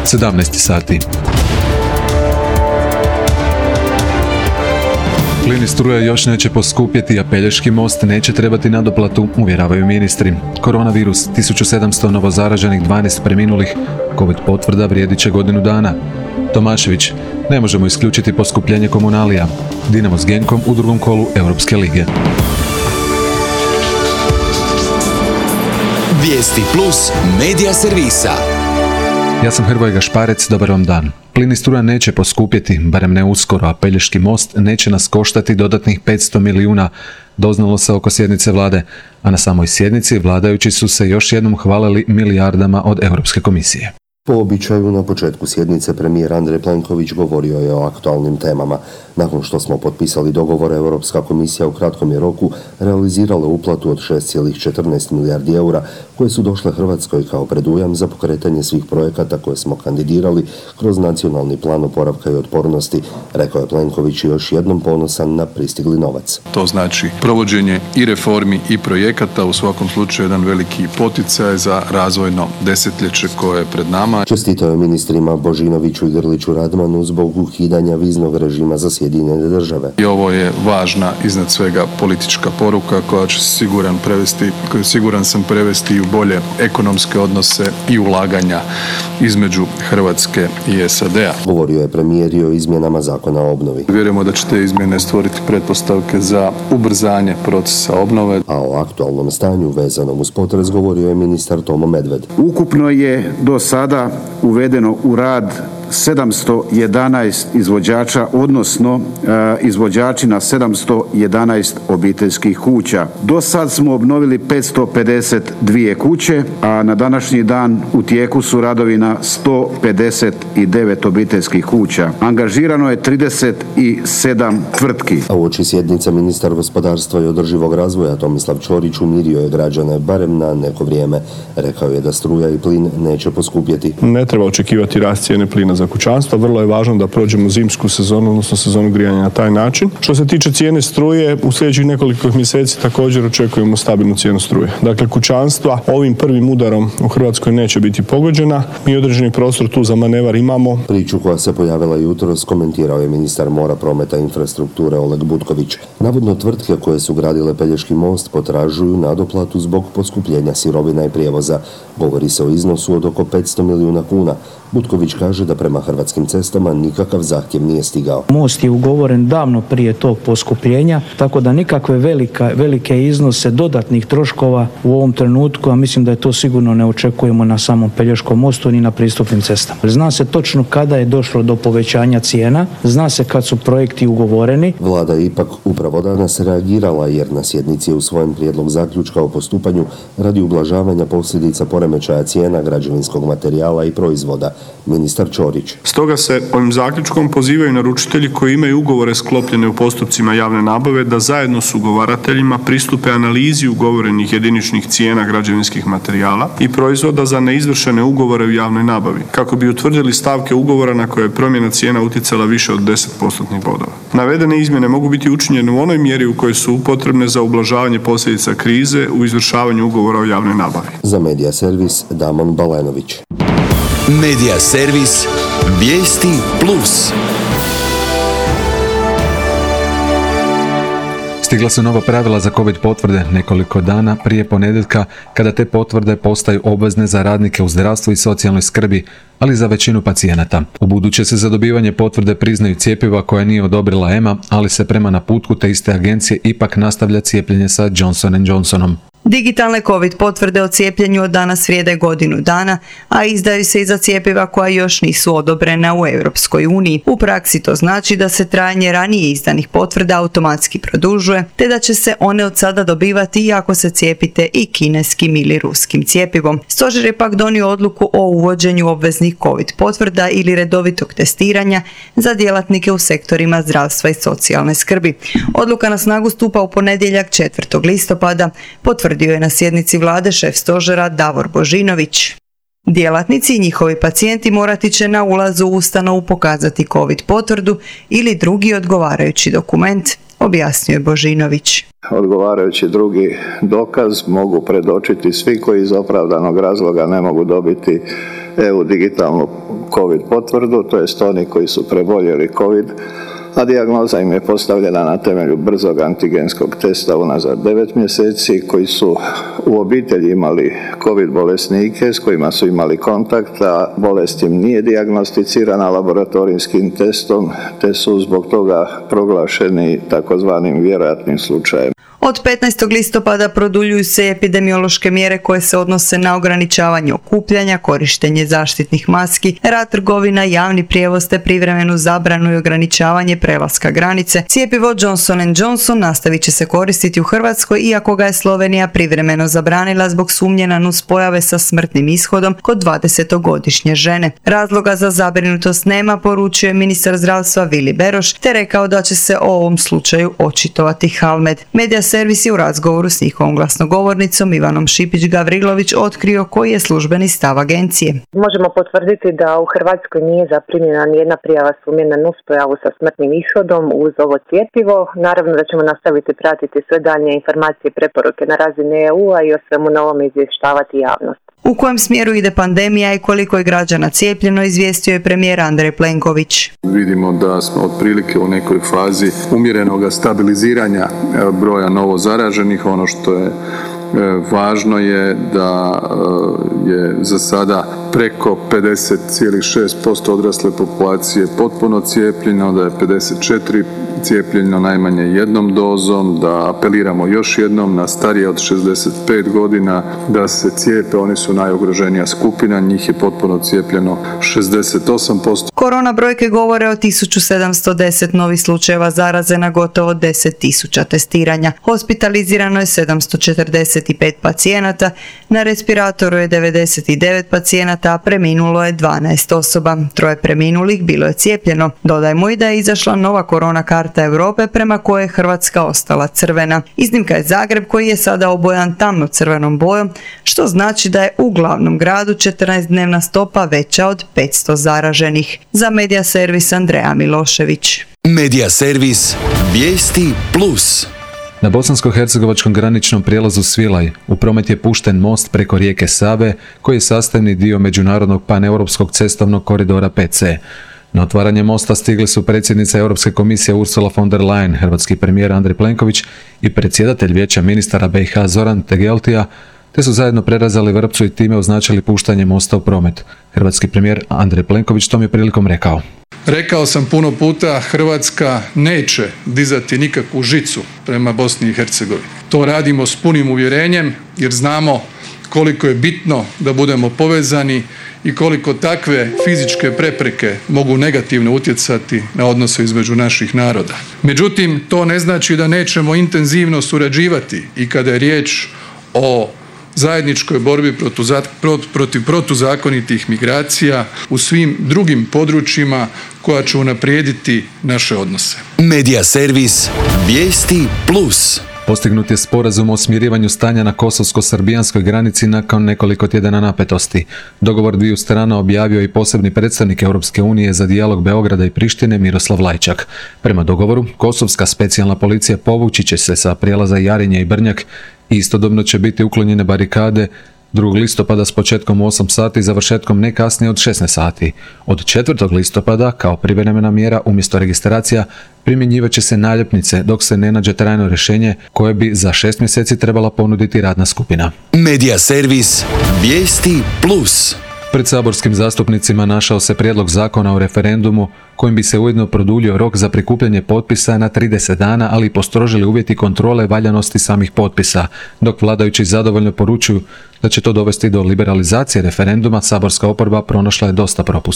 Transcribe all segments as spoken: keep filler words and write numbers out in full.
sedamnaest sati. Plin i struja još neće poskupjeti, a Pelješki most neće trebati nadoplatu, uvjeravaju ministri. Koronavirus, tisuću sedamsto novozaraženih, dvanaest preminulih, Covid potvrda vrijedit će godinu dana. Tomašević, ne možemo isključiti poskupljenje komunalija. Dinamo s Genkom u drugom kolu Europske lige. Vijesti plus medija servisa. Ja sam Hrvoje Gašparec, dobar vam dan. Plin i struja neće poskupjeti, barem ne uskoro, a Pelješki most neće nas koštati dodatnih petsto milijuna, doznalo se oko sjednice vlade, a na samoj sjednici vladajući su se još jednom hvalili milijardama od Europske komisije. Po običaju, na početku sjednice premijer Andrej Plenković govorio je o aktualnim temama. Nakon što smo potpisali dogovor, Europska komisija u kratkom je roku realizirala uplatu od šest zarez četrnaest milijardi eura koje su došle Hrvatskoj kao predujam za pokretanje svih projekata koje smo kandidirali kroz nacionalni plan oporavka i otpornosti, rekao je Plenković još jednom ponosan na pristigli novac. To znači provođenje i reformi i projekata, u svakom slučaju jedan veliki poticaj za razvojno desetljeće koje je pred nama. Čestitao je ministrima Božinoviću i Grliću Radmanu zbog ukidanja viznog režima za Sjedinjene Države. I ovo je važna, iznad svega, politička poruka koja će siguran prevesti, koju siguran sam prevesti i u bolje ekonomske odnose i ulaganja između Hrvatske i S A D-a. Govorio je premijer i o izmjenama zakona o obnovi. Vjerujemo da će te izmjene stvoriti pretpostavke za ubrzanje procesa obnove. A o aktualnom stanju vezanom uz potres govorio je ministar Tomo Medved. Ukupno je do sada uvedeno u rad sedamsto jedanaest izvođača, odnosno e, izvođači na sedamsto jedanaest obiteljskih kuća. Do sad smo obnovili petsto pedeset dvije kuće, a na današnji dan u tijeku su radovi na sto pedeset devet obiteljskih kuća. Angažirano je trideset sedam tvrtki. A uoči sjednice ministar gospodarstva i održivog razvoja Tomislav Ćorić umirio je građane barem na neko vrijeme. Rekao je da struja i plin neće poskupjeti. Ne treba očekivati rast cijene plina za kućanstva. Vrlo je važno da prođemo zimsku sezonu, odnosno sezonu grijanja na taj način. Što se tiče cijene struje, u sljedećih nekoliko mjeseci također očekujemo stabilnu cijenu struje. Dakle, kućanstva ovim prvim udarom u Hrvatskoj neće biti pogođena. Mi određeni prostor tu za manevar imamo. Priču koja se pojavila jutros komentirao je ministar mora, prometa i infrastrukture Oleg Butković. Navodno tvrtke koje su gradile Pelješki most potražuju nadoplatu zbog poskupljenja sirovina i prijevoza. Govori se o iznosu od oko petsto milijuna kuna. Butković kaže da prema Hrvatskim cestama nikakav zahtjev nije stigao. Most je ugovoren davno prije tog poskupljenja, tako da nikakve velika, velike iznose dodatnih troškova u ovom trenutku, a mislim da je to sigurno ne očekujemo na samom Pelješkom mostu ni na pristupnim cestama. Zna se točno kada je došlo do povećanja cijena, zna se kad su projekti ugovoreni. Vlada je ipak upravo danas reagirala jer na sjednici je usvojen prijedlog zaključka o postupanju radi ublažavanja posljedica poremećaja cijena građevinskog materijala i proizvoda. Ministar Ćorić. Stoga se ovim zaključkom pozivaju naručitelji koji imaju ugovore sklopljene u postupcima javne nabave da zajedno s ugovarateljima pristupe analizi ugovorenih jediničnih cijena građevinskih materijala i proizvoda za neizvršene ugovore u javnoj nabavi, kako bi utvrdili stavke ugovora na koje je promjena cijena utjecala više od deset postotnih bodova. Navedene izmjene mogu biti učinjene u onoj mjeri u kojoj su potrebne za ublažavanje posljedica krize u izvršavanju ugovora o javnoj nabavi. Za Medija servis Damon Balenović. Medija servis Vijesti plus. Stigla su nova pravila za Covid potvrde nekoliko dana prije ponedjeljka, kada te potvrde postaju obvezne za radnike u zdravstvu i socijalnoj skrbi, ali za većinu pacijenata. Ubuduće se za dobivanje potvrde priznaju cjepiva koja nije odobrila E M A, ali se prema naputku te iste agencije ipak nastavlja cijepljenje sa Johnson and Johnsonom. Digitalne Covid potvrde o cijepljenju od danas vrijede godinu dana, a izdaju se i za cjepiva koja još nisu odobrena u Europskoj uniji. U praksi to znači da se trajanje ranije izdanih potvrda automatski produžuje, te da će se one od sada dobivati i ako se cijepite i kineskim ili ruskim cjepivom. Stožer je pak donio odluku o uvođenju obveznih Covid potvrda ili redovitog testiranja za djelatnike u sektorima zdravstva i socijalne skrbi. Odluka na snagu stupa u ponedjeljak četvrtog listopada, potvrdio je na sjednici vlade šef stožera Davor Božinović. Djelatnici i njihovi pacijenti morati će na ulazu u ustanovu pokazati COVID potvrdu ili drugi odgovarajući dokument, objasnio je Božinović. Odgovarajući drugi dokaz mogu predočiti svi koji iz opravdanog razloga ne mogu dobiti E U digitalnu COVID potvrdu, to jest oni koji su preboljeli COVID, a dijagnoza im je postavljena na temelju brzog antigenskog testa unazad devet mjeseci, koji su u obitelji imali COVID bolesnike s kojima su imali kontakt, a bolest im nije dijagnosticirana laboratorijskim testom, te su zbog toga proglašeni takozvanim vjerojatnim slučajem. Od petnaestog listopada produljuju se epidemiološke mjere koje se odnose na ograničavanje okupljanja, korištenje zaštitnih maski, rad trgovina, javni prijevoz te privremenu zabranu i ograničavanje prelaska granice. Cjepivo Johnson and Johnson nastavit će se koristiti u Hrvatskoj, iako ga je Slovenija privremeno zabranila zbog sumnje na nuspojave sa smrtnim ishodom kod dvadesetogodišnje žene. Razloga za zabrinutost nema, poručio je ministar zdravstva Vili Beroš, te rekao da će se o ovom slučaju očitovati Halmed. Medija Servis je u razgovoru s njihovom glasnogovornicom Ivanom Šipić-Gavrilović otkrio koji je službeni stav agencije. Možemo potvrditi da u Hrvatskoj nije zaprimljena nijedna prijava sumnje na nuspojavu sa smrtnim ishodom uz ovo cjepivo. Naravno da ćemo nastaviti pratiti sve daljnje informacije i preporuke na razini E U-a i o svemu novom izvještavati javnost. U kojem smjeru ide pandemija i koliko je građana cijepljeno, izvijestio je premijer Andrej Plenković. Vidimo da smo otprilike u nekoj fazi umjerenog stabiliziranja broja novo zaraženih. Ono što je važno je da je za sada preko pedeset zarez šest posto odrasle populacije potpuno cijepljeno, da je pedeset četiri posto cijepljeno najmanje jednom dozom, da apeliramo još jednom na starije od šezdeset pet godina da se cijepe, oni su najugroženija skupina, njih je potpuno cijepljeno šezdeset osam posto. Korona brojke govore o tisuću sedamsto deset novih slučajeva zaraze na gotovo deset tisuća testiranja. Hospitalizirano je sedamsto četrdeset pet pacijenata, na respiratoru je devedeset devet pacijenata, a preminulo je dvanaest osoba. Troje preminulih bilo je cijepljeno. Dodajmo i da je izašla nova korona karta Europe prema kojoj je Hrvatska ostala crvena. Iznimka je Zagreb koji je sada obojan tamno crvenom bojom, što znači da je u glavnom gradu četrnaestdnevna stopa veća od petsto zaraženih. Za Medija Servis Andreja Milošević. Medija Servis Vijesti Plus. Na bosansko-hercegovačkom graničnom prijelazu Svilaj u promet je pušten most preko rijeke Save koji je sastavni dio međunarodnog paneuropskog cestovnog koridora P C. Na otvaranje mosta stigli su predsjednica Europske komisije Ursula von der Leyen, hrvatski premijer Andrej Plenković i predsjedatelj Vijeća ministara B i H Zoran Tegeltija, te su zajedno prerazali vrpcu i time označili puštanje mosta u promet. Hrvatski premijer Andrej Plenković tom je prilikom rekao. Rekao sam puno puta, Hrvatska neće dizati nikakvu žicu prema Bosni i Hercegovini. To radimo s punim uvjerenjem jer znamo koliko je bitno da budemo povezani i koliko takve fizičke prepreke mogu negativno utjecati na odnose između naših naroda. Međutim, to ne znači da nećemo intenzivno surađivati i kada je riječ o zajedničkoj borbi protiv protuzakonitih migracija u svim drugim područjima koja će unaprijediti naše odnose. Medija Servis Vijesti Plus. Postignut je sporazum o smirivanju stanja na kosovsko-srbijanskoj granici nakon nekoliko tjedana napetosti. Dogovor dviju strana objavio i posebni predstavnik Europske unije za dijalog Beograda i Prištine Miroslav Lajčak. Prema dogovoru, kosovska specijalna policija povući će se sa prijelaza Jarinje i Brnjak i istodobno će biti uklonjene barikade drugog listopada s početkom u osam sati i završetkom ne kasnije od šesnaest sati. Od četvrtog listopada, kao privremena mjera umjesto registracija, primjenjivat će se naljepnice dok se ne nađe trajno rješenje koje bi za šest mjeseci trebala ponuditi radna skupina. Medija Servis Vijesti Plus. Pred saborskim zastupnicima našao se prijedlog zakona o referendumu kojim bi se ujedno produljio rok za prikupljanje potpisa na trideset dana, ali i postrožili uvjeti kontrole valjanosti samih potpisa. Dok vladajući zadovoljno poručuju da će to dovesti do liberalizacije referenduma, saborska oporba pronašla je dosta propusta.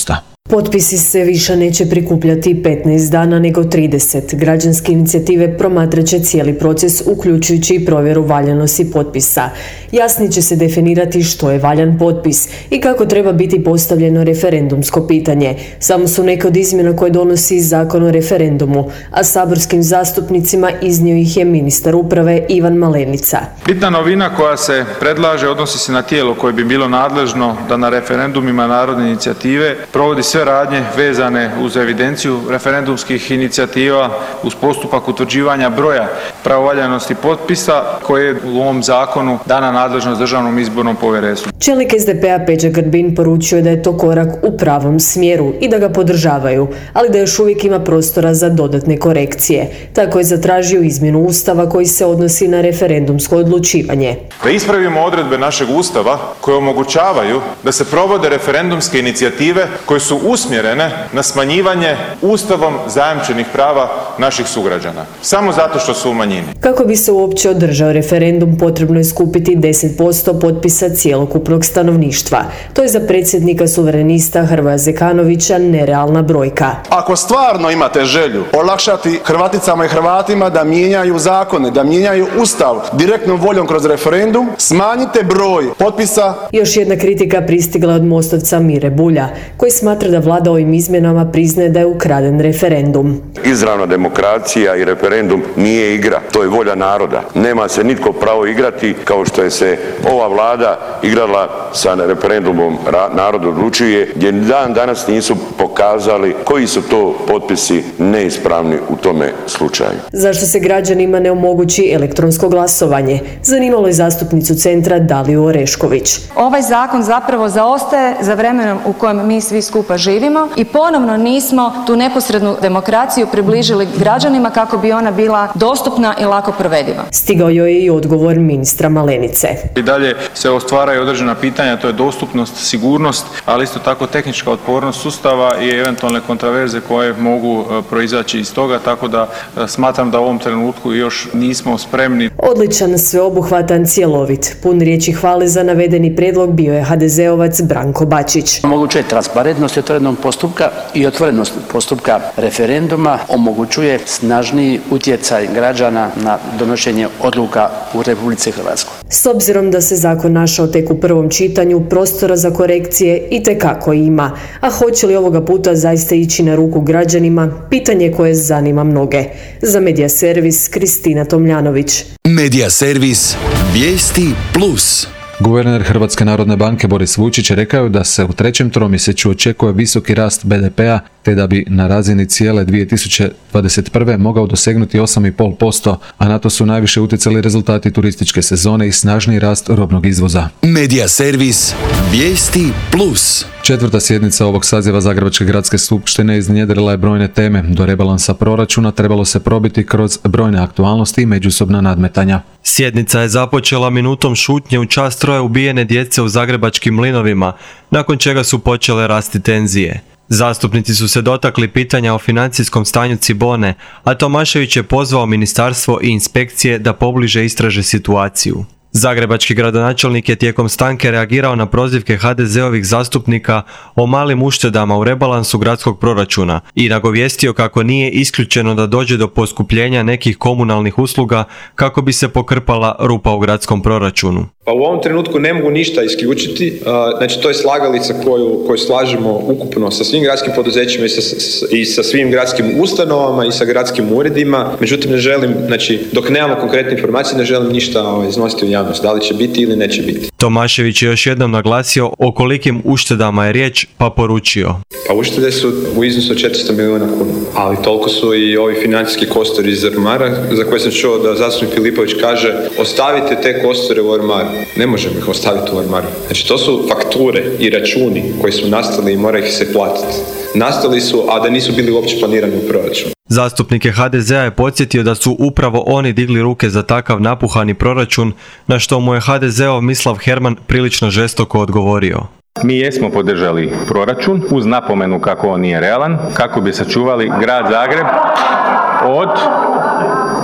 Potpisi se više neće prikupljati petnaest dana nego trideset. Građanske inicijative promatrat će cijeli proces, uključujući i provjeru valjanosti potpisa. Jasnije će se definirati što je valjan potpis i kako treba biti postavljeno referendumsko pitanje. Samo su neke od izmjena koje donosi Zakon o referendumu, a saborskim zastupnicima iznio ih je ministar uprave Ivan Malenica. Bitna novina koja se predlaže odnosi se na tijelo koje bi bilo nadležno da na referendumima narodne inicijative provodi sve radnje vezane uz evidenciju referendumskih inicijativa, uz postupak utvrđivanja broja pravovaljanosti potpisa koje je u ovom zakonu dana nadležnost Državnom izbornom povjerenstvu. Čelnik es de pe a Peđa Grbin poručio da je to korak u pravom smjeru i da ga podržavaju, ali da još uvijek ima prostora za dodatne korekcije. Tako je zatražio izmjenu Ustava koji se odnosi na referendumsko odlučivanje. Da ispravimo odredbe našeg Ustava koje omogućavaju da se provode referendumske inicijative koje su usmjerene na smanjivanje Ustavom zajamčenih prava naših sugrađana, samo zato što su u manjini. Kako bi se uopće održao referendum, potrebno je skupiti deset posto potpisa cjelokupnog stanovništva. To je za predsjednika suverenista Hrvoja Zekanovića nerealna brojka. Ako stvarno imate želju olakšati Hrvaticama i Hrvatima da mijenjaju zakone, da mijenjaju Ustav direktnom voljom kroz referendum, smanjite broj potpisa. Još jedna kritika pristigla od mostovca Mire Bulja, koji smatra da vlada ovim izmjenama priznaje da je ukraden referendum. Izravna demokracija i referendum nije igra, to je volja naroda. Nema se nitko pravo igrati kao što je se ova vlada igrala sa referendumom Narod odlučuje, gdje dan danas nisu pokazali koji su to potpisi neispravni u tome slučaju. Zašto se građanima ne omogući elektronsko glasovanje? Zanimalo je zastupnicu Centra Daliju Orešković. Ovaj zakon zapravo zaostaje za vremenom u kojem mi svi skupa živimo i ponovno nismo tu neposrednu demokraciju približili građanima kako bi ona bila dostupna i lako provediva. Stigao joj je i odgovor ministra Malenice. I dalje se ostvaraju određena pitanja, to je dostupnost, sigurnost, ali isto tako tehnička otpornost sustava i eventualne kontraverze koje mogu proizaći iz toga, tako da smatram da u ovom trenutku još nismo spremni. Odličan, sveobuhvatan, cjelovit. Pun riječi hvale za navedeni prijedlog bio je ha de zeovac Branko Bačić. Omogućuje transparentnost otvorenog postupka i otvorenost postupka referenduma, omogućuje snažniji utjecaj građana na donošenje odluka u Republici Hrvatskoj. S obzirom da se zakon našao tek u prvom čitanju, prostora za korekcije itekako ima, a hoće li ovoga puta zaista ići na ruku građanima, pitanje koje zanima mnoge. Za Medija servis, Kristina Tomljanović. Medija servis, vijesti plus. Guverner Hrvatske narodne banke Boris Vujčić rekao da se u trećem tromjesečju očekuje visoki rast be de pea, te da bi na razini cijele dvije tisuće dvadeset prve mogao dosegnuti osam zarez pet posto, a na to su najviše utjecali rezultati turističke sezone i snažni rast robnog izvoza. Medija servis, vijesti plus. Četvrta sjednica ovog saziva Zagrebačke gradske skupštine iznjedrila je brojne teme. Do rebalansa proračuna trebalo se probiti kroz brojne aktualnosti i međusobna nadmetanja. Sjednica je započela minutom šutnje u čast troje ubijene djece u zagrebačkim mlinovima, nakon čega su počele rasti tenzije. Zastupnici su se dotakli pitanja o financijskom stanju Cibone, a Tomašević je pozvao ministarstvo i inspekcije da pobliže istraže situaciju. Zagrebački gradonačelnik je tijekom stanke reagirao na prozivke ha de zeovih zastupnika o malim uštedama u rebalansu gradskog proračuna i nagovijestio kako nije isključeno da dođe do poskupljenja nekih komunalnih usluga kako bi se pokrpala rupa u gradskom proračunu. Pa u ovom trenutku ne mogu ništa isključiti, znači to je slagalica koju, koju slažemo ukupno sa svim gradskim poduzećima i sa, i sa svim gradskim ustanovama i sa gradskim uredima, međutim ne želim, znači dok nemamo konkretne informacije ne želim ništa ovaj, iznositi u javnost, da li će biti ili neće biti. Tomašević je još jednom naglasio o kolikim uštedama je riječ, pa poručio. Pa uštede su u iznosu od četiristo milijuna kuna, ali toliko su i ovi financijski kostori iz ormara za koje sam čuo da zastupnik Filipović kaže ostavite te kostore u ormaru. Ne možemo ih ostaviti u ormaru. Znači to su fakture i računi koji su nastali i mora ih se platiti. Nastali su, a da nisu bili uopće planirani u proračunu. Zastupnike ha de zea je podsjetio da su upravo oni digli ruke za takav napuhani proračun, na što mu je ha de zeov Mislav Herman prilično žestoko odgovorio. Mi jesmo podržali proračun uz napomenu kako on nije realan, kako bi sačuvali grad Zagreb od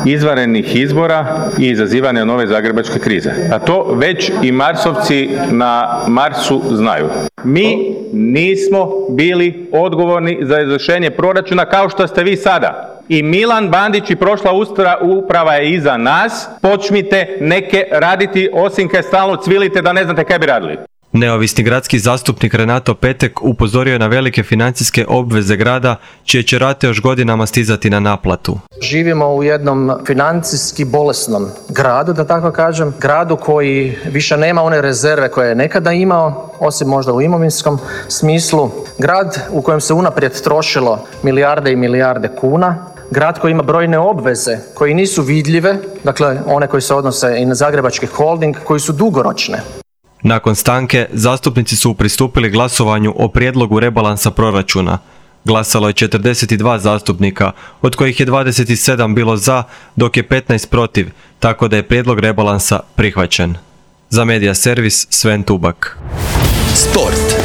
izvanrednih izbora i izazivanja nove zagrebačke krize. A to već i Marsovci na Marsu znaju. Mi nismo bili odgovorni za izvršenje proračuna kao što ste vi sada. I Milan Bandić i prošla uprava je iza nas. Počnite neke raditi, osim kaj stalno cvilite da ne znate kaj bi radili. Neovisni gradski zastupnik Renato Petek upozorio je na velike financijske obveze grada, čije će rate još godinama stizati na naplatu. Živimo u jednom financijski bolesnom gradu, da tako kažem, gradu koji više nema one rezerve koje je nekada imao, osim možda u imovinskom smislu, grad u kojem se unaprijed trošilo milijarde i milijarde kuna, grad koji ima brojne obveze koji nisu vidljive, dakle one koji se odnose i na Zagrebački holding, koji su dugoročne. Nakon stanke, zastupnici su pristupili glasovanju o prijedlogu rebalansa proračuna. Glasalo je četrdeset dva zastupnika, od kojih je dvadeset sedam bilo za, dok je petnaest protiv, tako da je prijedlog rebalansa prihvaćen. Za Medija servis Sven Tubak. Sport.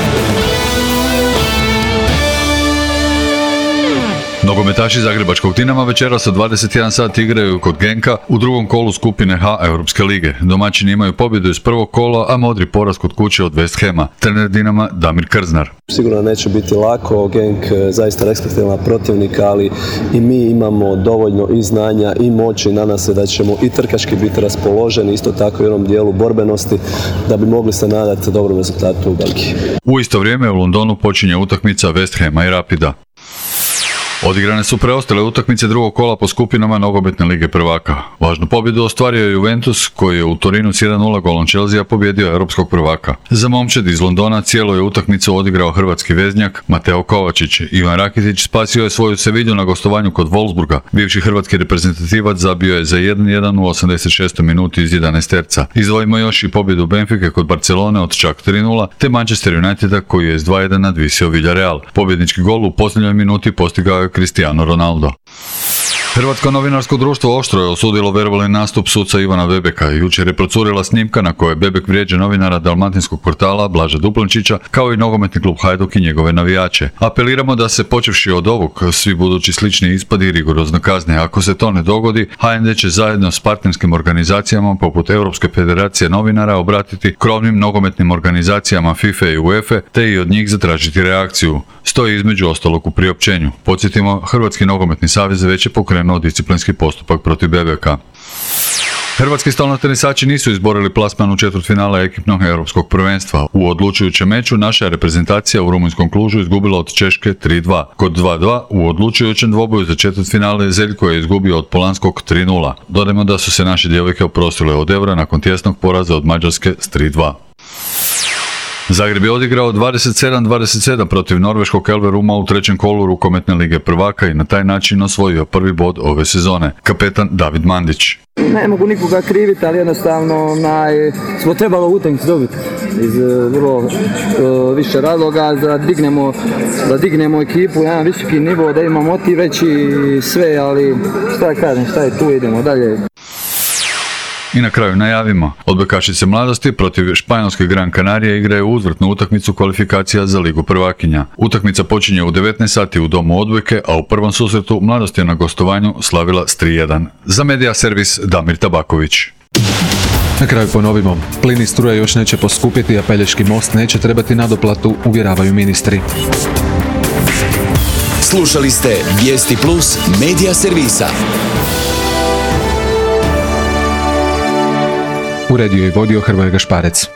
Nogometaši Zagrebačkog Dinama večeras u dvadeset jedan sat igraju kod Genka u drugom kolu skupine H Europske lige. Domaćini imaju pobjedu iz prvog kola, a modri poraz kod kuće od West Hama. Trener Dinama Damir Krznar. Sigurno neće biti lako, Genk zaista respektivan protivnik, ali i mi imamo dovoljno i znanja i moći, nadam se da ćemo i trkački biti raspoloženi, isto tako i u onom dijelu borbenosti, da bi mogli se nadati dobrom rezultatu u Belgiji. U isto vrijeme u Londonu počinje utakmica West Hama i Rapida. Odigrane su preostale utakmice drugog kola po skupinama Nogometne lige prvaka. Važnu pobjedu ostvario je Juventus, koji je u Torinu s jedan nula golom Chelsea pobjedio europskog prvaka. Za momčad iz Londona cijelu je utakmicu odigrao hrvatski veznjak Mateo Kovačić. Ivan Rakitić spasio je svoju Sevilju na gostovanju kod Wolfsburga. Bivši hrvatski reprezentativac zabio je za jedan jedan u osamdeset šestoj minuti iz jedanaest terca. Izdvojimo još i pobjedu Benfike kod Barcelone od čak tri nula, te Manchester Uniteda koji je s dva jedan nadvisio Villarreal. Pobjednički gol u posljednjoj minuti postigao Cristiano Ronaldo. Hrvatsko novinarsko društvo oštro je osudilo verbalni nastup suca Ivana Bebeka. Jučer je procurila snimka na kojoj Bebek vrijeđa novinara dalmatinskog portala Blaža Duplančića, kao i nogometni klub Hajduk i njegove navijače. Apeliramo da se, počevši od ovog, svi budući slični ispadi rigorozno kazne. Ako se to ne dogodi, H N D će zajedno s partnerskim organizacijama poput Europske federacije novinara obratiti krovnim nogometnim organizacijama FIFA i UEFA te i od njih zatražiti reakciju. Stoji između ostalog u priopćenju. Podsjetimo, Hrvatski nogometni savez već je pokrenuo disciplinski postupak protiv Bebeka. Hrvatski stolnotenisači nisu izborili plasman u četvrtfinale ekipnog europskog prvenstva. U odlučujućem meču naša je reprezentacija u rumunjskom Klužu izgubila od Češke tri dva. Kod dva dva u odlučujućem dvoboju za četvrtfinale Zeljko je izgubio od Polanskog tri nula. Dodajmo da su se naše djevojke oprostile od Eura nakon tjesnog poraza od Mađarske s tri dva. Zagreb je odigrao dvadeset sedam dvadeset sedam protiv norveškog Elveruma u trećem kolu rukometne lige prvaka i na taj način osvojio prvi bod ove sezone. Kapetan David Mandić. Ne mogu nikoga kriviti, ali jednostavno naj, smo trebalo utakmicu dobiti iz vrlo uh, više razloga da dignemo, da dignemo ekipu na jedan visoki nivo, da imamo motiv veći i sve, ali šta kažem, šta je tu, idemo dalje. I na kraju najavimo, odbojkašice mladosti protiv španjolske Gran Canaria igraju uzvratnu utakmicu kvalifikacija za Ligu prvakinja. Utakmica počinje u devetnaest sati u domu odbojke, a u prvom susretu mladost je na gostovanju slavila s tri jedan. Za Medija servis Damir Tabaković. Na kraju ponovimo, plin i struja još neće poskupiti, a Pelješki most neće trebati nadoplatu, uvjeravaju ministri. Slušali ste Vijesti Plus Medija servisa. Uredio i vodio Hrvoje Gašparec.